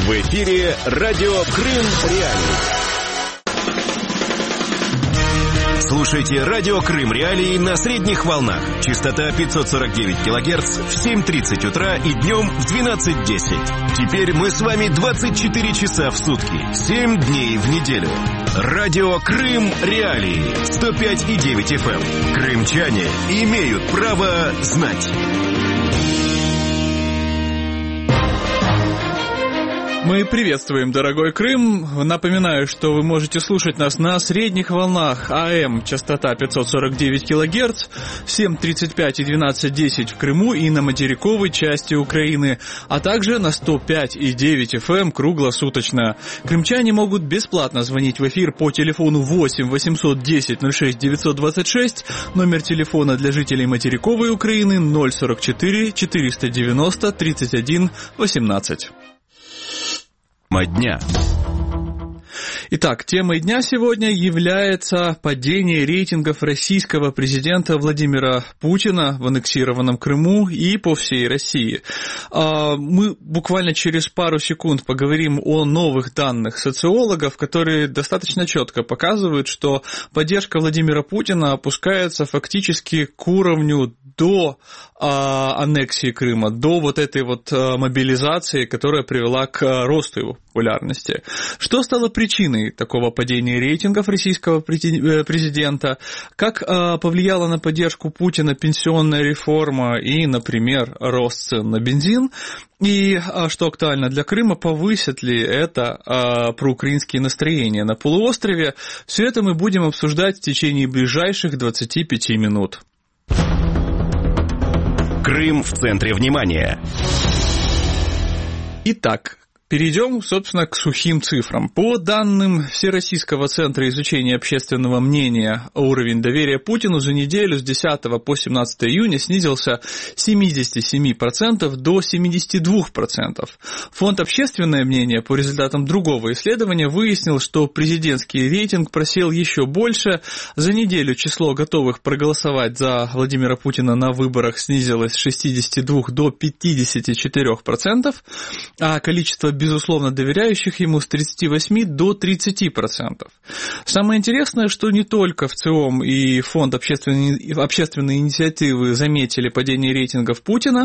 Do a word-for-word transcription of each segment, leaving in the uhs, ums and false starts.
В эфире радио Крым Реалии. Слушайте радио Крым Реалии на средних волнах. Частота пятьсот сорок девять килогерц в семь тридцать утра и днем в двенадцать десять. Теперь мы с вами двадцать четыре часа в сутки, семь дней в неделю. Радио Крым Реалии. сто пять и девять эф эм. Крымчане имеют право знать. Мы приветствуем, дорогой Крым. Напоминаю, что вы можете слушать нас на средних волнах АМ, частота пятьсот сорок девять килогерц, семь тридцать пять и двенадцать десять в Крыму и на материковой части Украины, а также на сто пять и девять эф эм круглосуточно. Крымчане могут бесплатно звонить в эфир по телефону восемь восемьсот десять ноль шесть девятьсот двадцать шесть, номер телефона для жителей материковой Украины ноль сорок четыре четыреста девяносто тридцать один восемнадцать. Дня. Итак, темой дня сегодня является падение рейтингов российского президента Владимира Путина в аннексированном Крыму и по всей России. Мы буквально через пару секунд поговорим о новых данных социологов, которые достаточно четко показывают, что поддержка Владимира Путина опускается фактически к уровню до а, аннексии Крыма, до вот этой вот а, мобилизации, которая привела к а, росту его популярности. Что стало причиной такого падения рейтингов российского президента? Как а, повлияла на поддержку Путина пенсионная реформа и, например, рост цен на бензин? И, а, что актуально для Крыма, повысит ли это а, проукраинские настроения на полуострове? Все это мы будем обсуждать в течение ближайших двадцати пяти минут. Крым в центре внимания. Итак, перейдем, собственно, к сухим цифрам. По данным Всероссийского центра изучения общественного мнения, уровень доверия Путину за неделю с десятого по семнадцатое июня снизился с семидесяти семи процентов до семидесяти двух процентов. Фонд «Общественное мнение» по результатам другого исследования выяснил, что президентский рейтинг просел еще больше. За неделю число готовых проголосовать за Владимира Путина на выборах снизилось с шестидесяти двух до пятидесяти четырёх процентов, а количество безусловно доверяющих ему с тридцати восьми до тридцати процентов. Самое интересное, что не только в ЦИОМ и Фонд общественной, общественной инициативы заметили падение рейтингов Путина,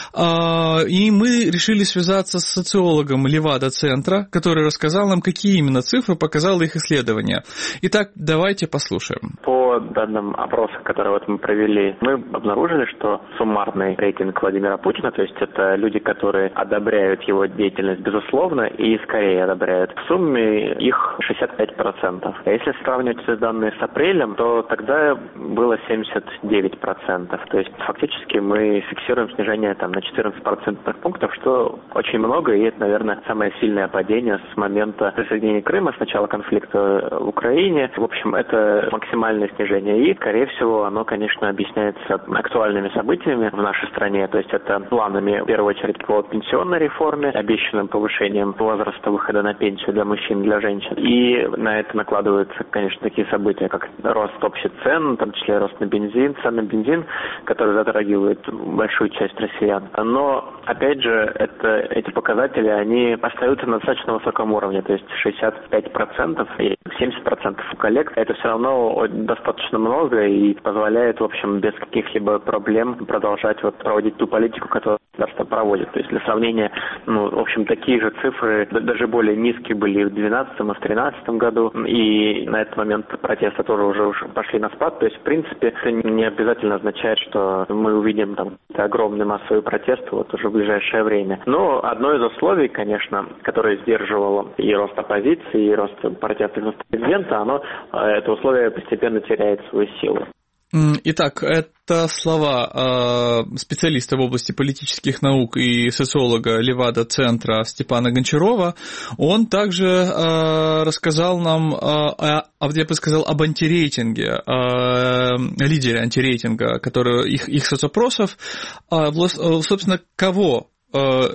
и мы решили связаться с социологом Левада-центра, который рассказал нам, какие именно цифры показало их исследование. Итак, давайте послушаем. По данным опроса, которые вот мы провели, мы обнаружили, что суммарный рейтинг Владимира Путина, то есть это люди, которые одобряют его деятельность, безусловно, Безусловно, и скорее одобряют. В сумме их шестьдесят пять процентов. А если сравнивать эти данные с апрелем, то тогда было семьдесят девять процентов. То есть фактически мы фиксируем снижение там, на четырнадцать процентных пунктов, что очень много, и это, наверное, самое сильное падение с момента присоединения Крыма, с начала конфликта в Украине. В общем, это максимальное снижение. И, скорее всего, оно, конечно, объясняется актуальными событиями в нашей стране. То есть это планами, в первую очередь, по пенсионной реформе, обещанным повышением возраста выхода на пенсию для мужчин, для женщин. И на это накладываются, конечно, такие события, как рост общих цен, в том числе рост на бензин, цен на бензин, который затрагивает большую часть россиян. Но, опять же, это, эти показатели, они остаются на достаточно высоком уровне, то есть шестьдесят пять процентов и семьдесят процентов у коллег. Это все равно достаточно много и позволяет, в общем, без каких-либо проблем продолжать вот проводить ту политику, которую государство проводит. То есть для сравнения, ну, в общем, такие же цифры, даже более низкие были и в две тысячи двенадцатом, и в две тысячи тринадцатом году, и на этот момент протесты тоже уже, уже пошли на спад. То есть, в принципе, это не обязательно означает, что мы увидим там огромные массовые протесты вот уже в ближайшее время. Но одно из условий, конечно, которое сдерживало и рост оппозиции, и рост протестов президента, оно, это условие постепенно теряет свою силу. Итак, это слова специалиста в области политических наук и социолога Левада-центра Степана Гончарова. Он также рассказал нам, я бы сказал, об антирейтинге, лидере антирейтинга, который, их, их соцопросов, собственно, кого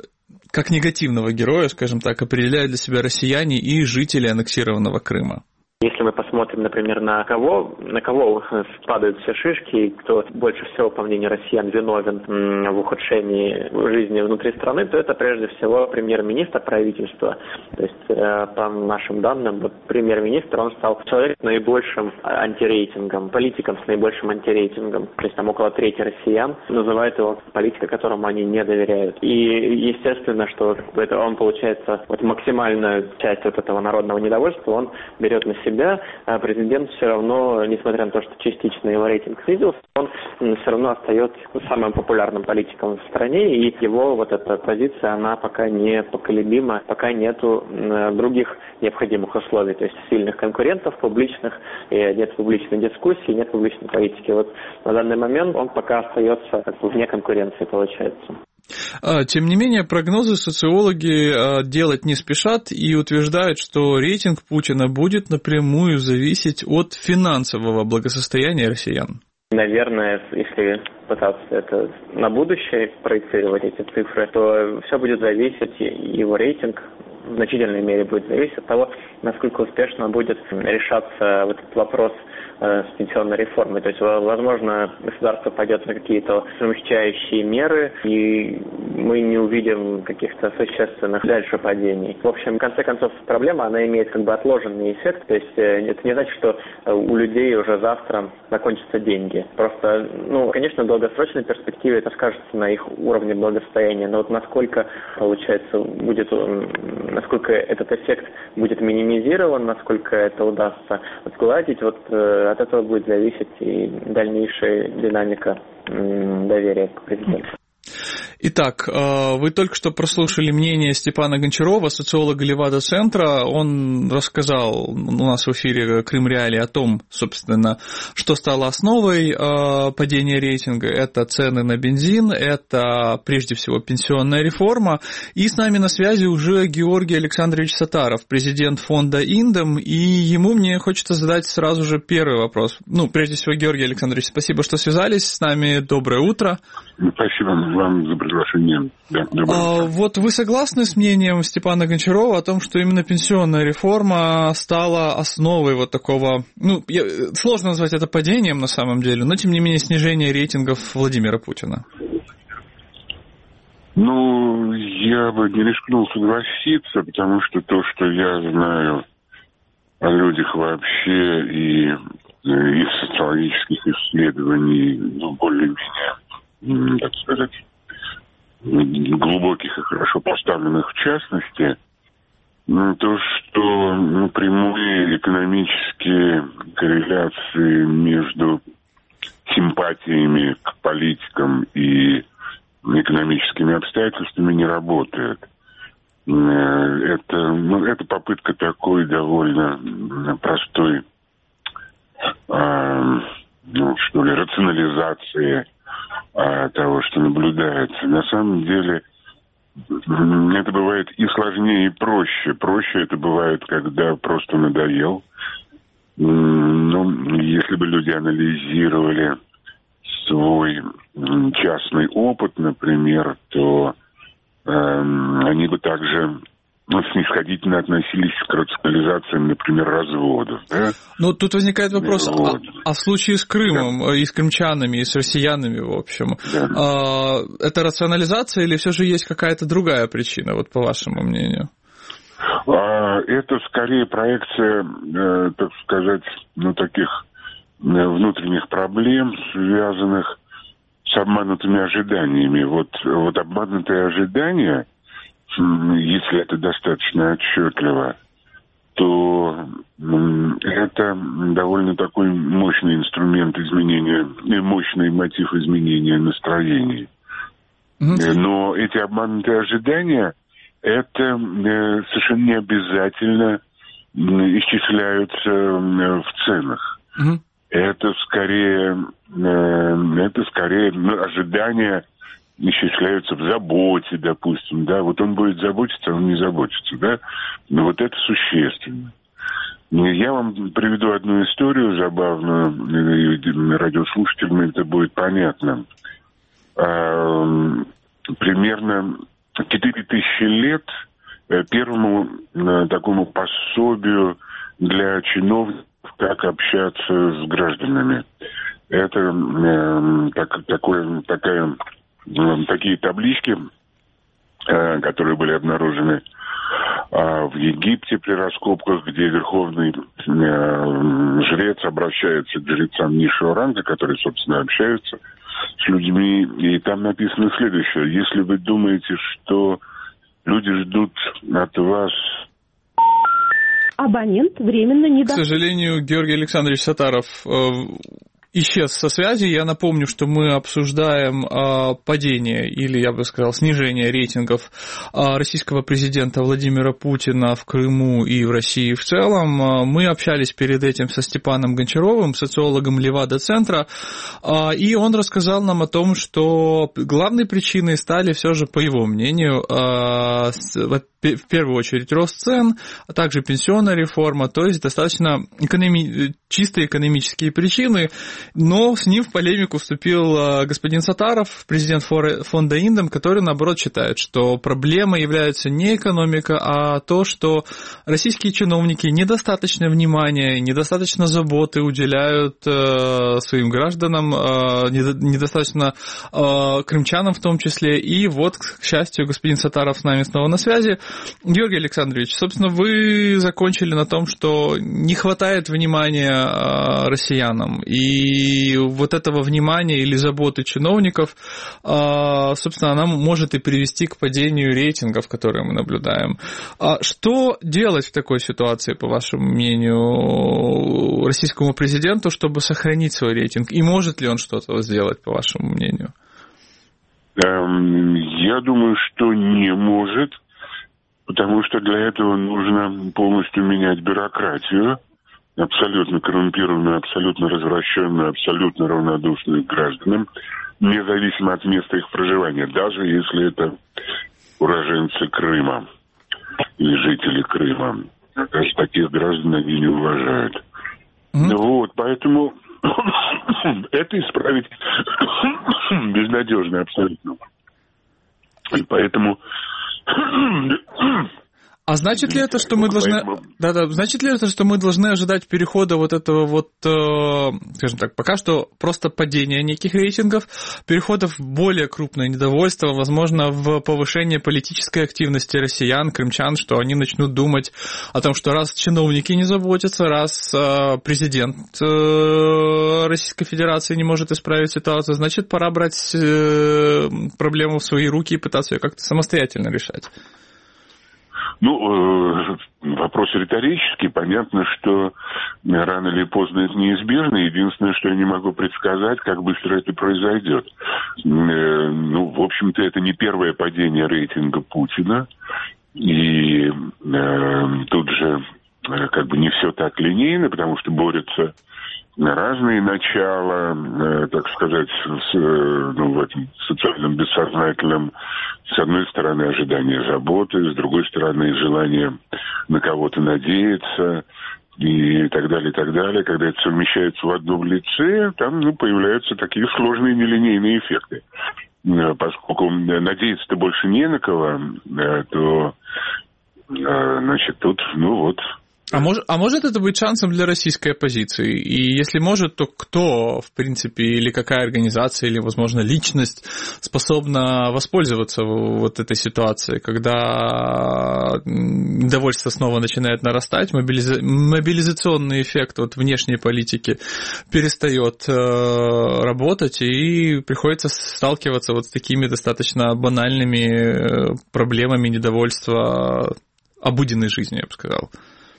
как негативного героя, скажем так, определяют для себя россияне и жители аннексированного Крыма. Если мы посмотрим, например, на кого, на кого падают все шишки, и кто больше всего, по мнению россиян, виновен в ухудшении жизни внутри страны, то это прежде всего премьер-министр, правительства. То есть, по нашим данным, вот премьер-министр, он стал человеком с наибольшим антирейтингом, политиком с наибольшим антирейтингом. То есть там около трети россиян называют его политиком, которому они не доверяют. И естественно, что это он, получается, вот максимальную часть вот этого народного недовольства он берет на себя. А президент все равно, несмотря на то, что частично его рейтинг снизился, он все равно остается самым популярным политиком в стране, и его вот эта позиция, она пока не поколебима, пока нету других необходимых условий, то есть сильных конкурентов публичных, нет публичной дискуссии, нет публичной политики. Вот на данный момент он пока остается как бы вне конкуренции, получается. Тем не менее, прогнозы социологи делать не спешат и утверждают, что рейтинг Путина будет напрямую зависеть от финансового благосостояния россиян. Наверное, если пытаться это на будущее проецировать эти цифры, то все будет зависеть, его рейтинг в значительной мере будет зависеть от того, насколько успешно будет решаться вот этот вопрос с пенсионной реформой. То есть, возможно, государство пойдет на какие-то смягчающие меры, и мы не увидим каких-то существенных дальше падений. В общем, в конце концов, проблема, она имеет как бы отложенный эффект. То есть, это не значит, что у людей уже завтра закончатся деньги. Просто, ну, конечно, в долгосрочной перспективе это скажется на их уровне благосостояния. Но вот насколько, получается, будет, насколько этот эффект будет минимизирован, насколько это удастся сгладить, вот от этого будет зависеть и дальнейшая динамика доверия к президенту. Итак, вы только что прослушали мнение Степана Гончарова, социолога Левада-центра. Он рассказал у нас в эфире Крым Реалии о том, собственно, что стало основой падения рейтинга. Это цены на бензин, это прежде всего пенсионная реформа. И с нами на связи уже Георгий Александрович Саттаров, президент фонда «Индем». И ему мне хочется задать сразу же первый вопрос. Ну, прежде всего, Георгий Александрович, спасибо, что связались с нами. Доброе утро. Спасибо вам за приглашение. Да, а, вот вы согласны с мнением Степана Гончарова о том, что именно пенсионная реформа стала основой вот такого, ну, я, сложно назвать это падением на самом деле, но тем не менее снижения рейтингов Владимира Путина? Ну, я бы не рискнул согласиться, потому что то, что я знаю о людях вообще и из социологических исследований, ну, более-менее, так сказать, глубоких и хорошо поставленных в частности, то, что ну, прямые экономические корреляции между симпатиями к политикам и экономическими обстоятельствами не работают. Это, ну, это попытка такой довольно простой, э, ну, что ли, рационализации того, что наблюдается. На самом деле это бывает и сложнее, и проще. Проще это бывает, когда просто надоел. Ну, если бы люди анализировали свой частный опыт, например, то э, они бы также ну, снисходительно относились к рационализациям, например, разводов. Да? Ну, тут возникает вопрос, вот. а, а в случае с Крымом, да. и с крымчанами, и с россиянами, в общем, да. а, это рационализация или все же есть какая-то другая причина, вот по вашему мнению? А, это скорее проекция, э, так сказать, ну, таких э, внутренних проблем, связанных с обманутыми ожиданиями. Вот, вот обманутые ожидания, если это достаточно отчетливо, то это довольно такой мощный инструмент изменения, мощный мотив изменения настроений. Mm-hmm. Но эти обманутые ожидания, это совершенно не обязательно исчисляются в ценах. Mm-hmm. Это скорее, это скорее ожидания исчисляются в заботе, допустим, да, вот он будет заботиться, а он не заботится, да, но вот это существенно. Я вам приведу одну историю забавную, радиослушателям это будет понятно. Примерно четыре тысячи лет первому такому пособию для чиновников, как общаться с гражданами. Это э, так, такое, такая, э, такие таблички, э, которые были обнаружены э, в Египте при раскопках, где верховный э, жрец обращается к жрецам низшего ранга, которые, собственно, общаются с людьми. И там написано следующее. Если вы думаете, что люди ждут от вас... Абонент временно не... К сожалению, Георгий Александрович Саттаров э, исчез со связи. Я напомню, что мы обсуждаем э, падение или, я бы сказал, снижение рейтингов э, российского президента Владимира Путина в Крыму и в России в целом. Э, мы общались перед этим со Степаном Гончаровым, социологом Левада-центра, э, и он рассказал нам о том, что главной причиной стали все же, по его мнению, э, в первую очередь рост цен, а также пенсионная реформа, то есть достаточно экономи... чисто экономические причины, но с ним в полемику вступил господин Саттаров, президент фонда Индем, который, наоборот, считает, что проблемой является не экономика, а то, что российские чиновники недостаточно внимания, недостаточно заботы уделяют своим гражданам, недостаточно крымчанам в том числе, и вот, к счастью, господин Саттаров с нами снова на связи. Георгий Александрович, собственно, вы закончили на том, что не хватает внимания россиянам, и вот этого внимания или заботы чиновников, собственно, она может и привести к падению рейтингов, которые мы наблюдаем. Что делать в такой ситуации, по вашему мнению, российскому президенту, чтобы сохранить свой рейтинг, и может ли он что-то сделать, по вашему мнению? Я думаю, что не может. Потому что для этого нужно полностью менять бюрократию, абсолютно коррумпированную, абсолютно развращенную, абсолютно равнодушную к гражданам, независимо от места их проживания, даже если это уроженцы Крыма или жители Крыма. Даже таких граждан они не уважают. Mm-hmm. Вот, поэтому это исправить безнадежно абсолютно. И поэтому... А значит ли это, что мы должны, да, да, значит ли это, что мы должны ожидать перехода вот этого вот, скажем так, пока что просто падения неких рейтингов, перехода в более крупное недовольство, возможно, в повышение политической активности россиян, крымчан, что они начнут думать о том, что раз чиновники не заботятся, раз президент Российской Федерации не может исправить ситуацию, значит, пора брать проблему в свои руки и пытаться ее как-то самостоятельно решать. Ну, э, вопрос риторический. Понятно, что рано или поздно это неизбежно. Единственное, что я не могу предсказать, как быстро это произойдет. Э, ну, в общем-то, это не первое падение рейтинга Путина. И э, тут же э, как бы не все так линейно, потому что борются разные начала, э, так сказать, с, э, ну, в этом социальном бессознательном. С одной стороны, ожидание заботы, с другой стороны, желание на кого-то надеяться и так далее, и так далее. Когда это совмещается в одном лице, там ну, появляются такие сложные нелинейные эффекты. Поскольку надеяться-то больше не на кого, то, значит, тут, ну вот... А, мож, а может это быть шансом для российской оппозиции? И если может, то кто, в принципе, или какая организация, или, возможно, личность способна воспользоваться вот этой ситуацией, когда недовольство снова начинает нарастать, мобилиза... мобилизационный эффект вот внешней политики перестает э, работать, и приходится сталкиваться вот с такими достаточно банальными проблемами недовольства обыденной жизнью, я бы сказал.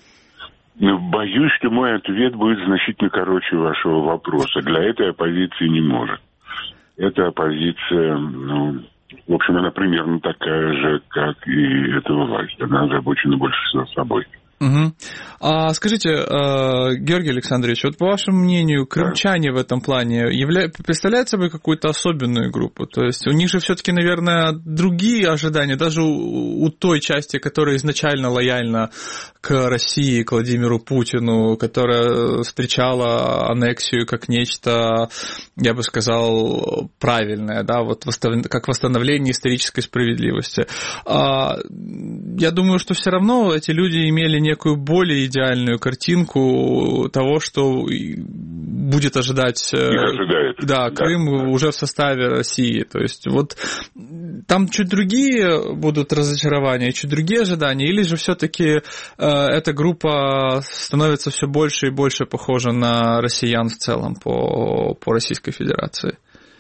Боюсь, что мой ответ будет значительно короче вашего вопроса. Для этой оппозиции не может. Эта оппозиция, ну, в общем, она примерно такая же, как и эта власть. Она озабочена больше всего собой. Угу. А скажите, Георгий Александрович, вот по вашему мнению, крымчане в этом плане явля... представляют собой какую-то особенную группу? То есть у них же все-таки, наверное, другие ожидания, даже у, у той части, которая изначально лояльна к России, к Владимиру Путину, которая встречала аннексию как нечто, я бы сказал, правильное, да, вот восстав... как восстановление исторической справедливости. А я думаю, что все равно эти люди имели не некую более идеальную картинку того, что будет ожидать да, Крым да, уже в составе России. То есть вот там чуть другие будут разочарования, чуть другие ожидания, или же все-таки э, эта группа становится все больше и больше похожа на россиян в целом по, по Российской Федерации?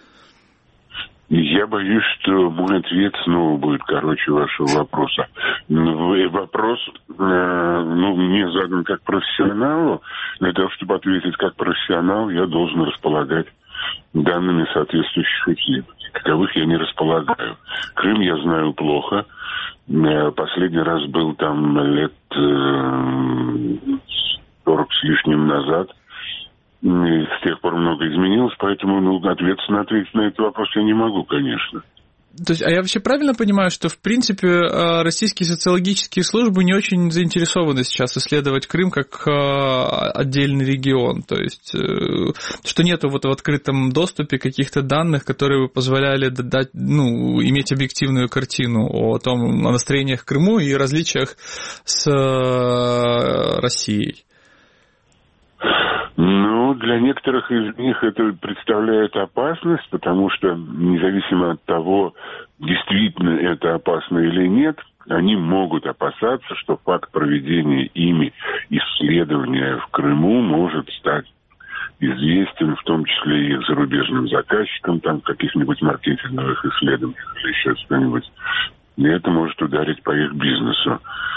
Я боюсь, что мой ответ снова будет короче вашего вопроса. Вопрос, ну, мне задан как профессионалу. Для того, чтобы ответить как профессионал, я должен располагать данными соответствующих исследований. Таковых я не располагаю. Крым я знаю плохо. Последний раз был там лет сорок с лишним назад. С тех пор много изменилось, поэтому ну, ответственно ответить на этот вопрос я не могу, конечно. То есть, а я вообще правильно понимаю, что, в принципе, российские социологические службы не очень заинтересованы сейчас исследовать Крым как отдельный регион? То есть, что нету вот в открытом доступе каких-то данных, которые бы позволяли дать, ну, иметь объективную картину о том, о настроениях в Крыму и различиях с Россией? Ну, для некоторых из них это представляет опасность, потому что независимо от того, действительно это опасно или нет, они могут опасаться, что факт проведения ими исследования в Крыму может стать известен, в том числе и зарубежным заказчикам, там, каких-нибудь маркетинговых исследованиях или еще что-нибудь. И это может ударить по их бизнесу.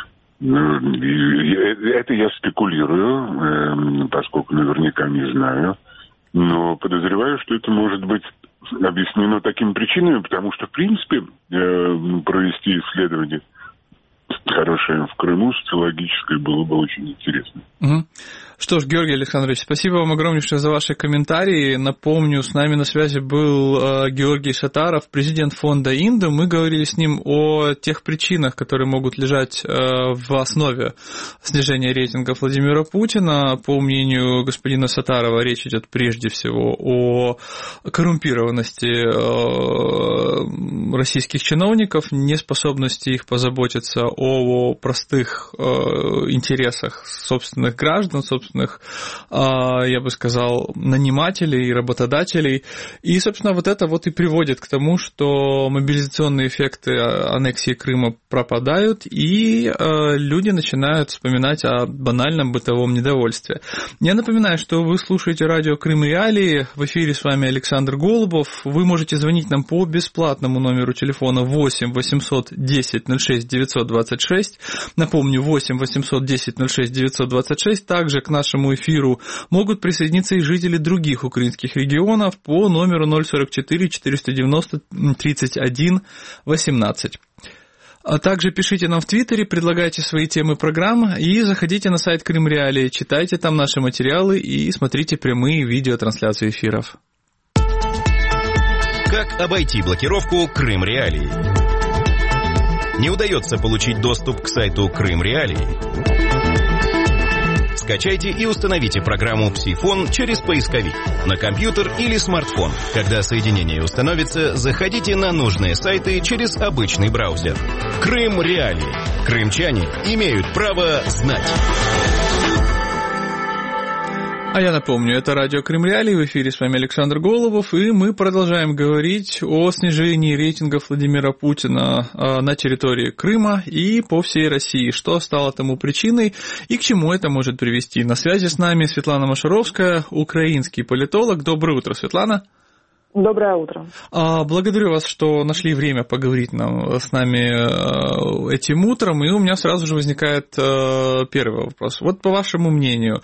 Это я спекулирую, поскольку наверняка не знаю, но подозреваю, что это может быть объяснено такими причинами, потому что, в принципе, провести исследование хорошее в Крыму, социологическое, было бы очень интересно. Угу. Что ж, Георгий Александрович, спасибо вам огромнейшее за ваши комментарии. Напомню, с нами на связи был э, Георгий Шатаров, президент фонда «Инда». Мы говорили с ним о тех причинах, которые могут лежать э, в основе снижения рейтинга Владимира Путина. По мнению господина Шатарова, речь идет прежде всего о коррумпированности э, российских чиновников, неспособности их позаботиться о простых э, интересах собственных граждан, собственных, я бы сказал, нанимателей и работодателей. И, собственно, вот это вот и приводит к тому, что мобилизационные эффекты аннексии Крыма пропадают, и люди начинают вспоминать о банальном бытовом недовольстве. Я напоминаю, что вы слушаете радио «Крым Реалии». В эфире с вами Александр Голубов. Вы можете звонить нам по бесплатному номеру телефона восемь восемьсот десять ноль шесть девятьсот двадцать шесть. Напомню, восемь восемьсот десять ноль шесть девятьсот двадцать шесть. Также к нашему эфиру могут присоединиться и жители других украинских регионов по номеру ноль сорок четыре четыреста девяносто тридцать один восемнадцать. А также пишите нам в Твиттере, предлагайте свои темы программ и заходите на сайт Крым Реалии, читайте там наши материалы и смотрите прямые видеотрансляции эфиров. Как обойти блокировку Крым Реалии? Не удается получить доступ к сайту Крым Реалии? Скачайте и установите программу «Псифон» через поисковик на компьютер или смартфон. Когда соединение установится, заходите на нужные сайты через обычный браузер. Крым Реалии. Крымчане имеют право знать. А я напомню, это радио Крым Реалии, в эфире с вами Александр Голубов, и мы продолжаем говорить о снижении рейтингов Владимира Путина на территории Крыма и по всей России, что стало тому причиной и к чему это может привести. На связи с нами Светлана Машаровская, украинский политолог. Доброе утро, Светлана. Доброе утро. Благодарю вас, что нашли время поговорить нам, с нами этим утром. И у меня сразу же возникает первый вопрос. Вот по вашему мнению,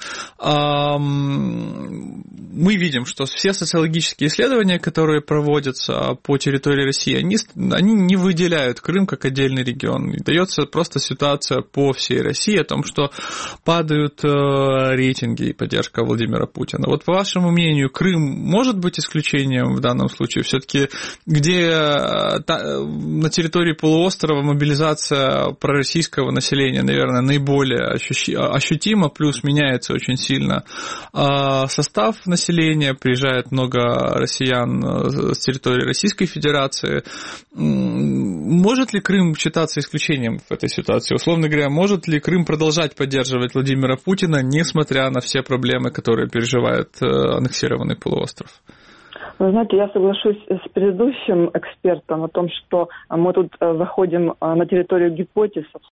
мы видим, что все социологические исследования, которые проводятся по территории России, они, они не выделяют Крым как отдельный регион. И дается просто ситуация по всей России о том, что падают рейтинги и поддержка Владимира Путина. Вот по вашему мнению, Крым может быть исключением в данном случае? Все-таки где на территории полуострова мобилизация пророссийского населения, наверное, наиболее ощутима, плюс меняется очень сильно состав населения, приезжает много россиян с территории Российской Федерации. Может ли Крым считаться исключением в этой ситуации? Условно говоря, может ли Крым продолжать поддерживать Владимира Путина, несмотря на все проблемы, которые переживает аннексированный полуостров? Вы знаете, я соглашусь с предыдущим экспертом о том, что мы тут заходим на территорию гипотез,